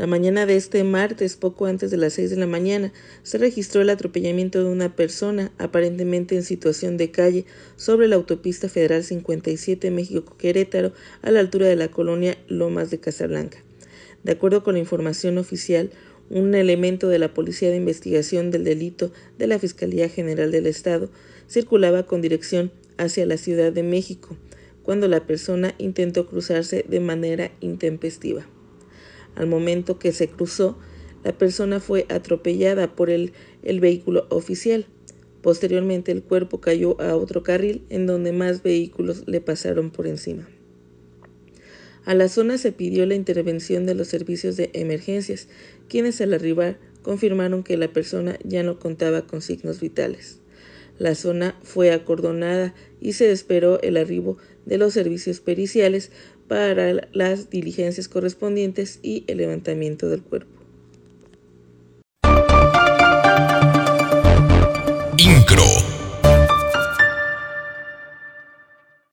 La mañana de este martes, poco antes de las 6 de la mañana, se registró el atropellamiento de una persona, aparentemente en situación de calle, sobre la autopista federal 57 México-Querétaro, a la altura de la colonia Lomas de Casablanca. De acuerdo con la información oficial, un elemento de la Policía de Investigación del Delito de la Fiscalía General del Estado circulaba con dirección hacia la Ciudad de México, cuando la persona intentó cruzarse de manera intempestiva. Al momento que se cruzó, la persona fue atropellada por el vehículo oficial. Posteriormente, el cuerpo cayó a otro carril en donde más vehículos le pasaron por encima. A la zona se pidió la intervención de los servicios de emergencias, quienes al arribar confirmaron que la persona ya no contaba con signos vitales. La zona fue acordonada y se esperó el arribo de los servicios periciales para las diligencias correspondientes y el levantamiento del cuerpo.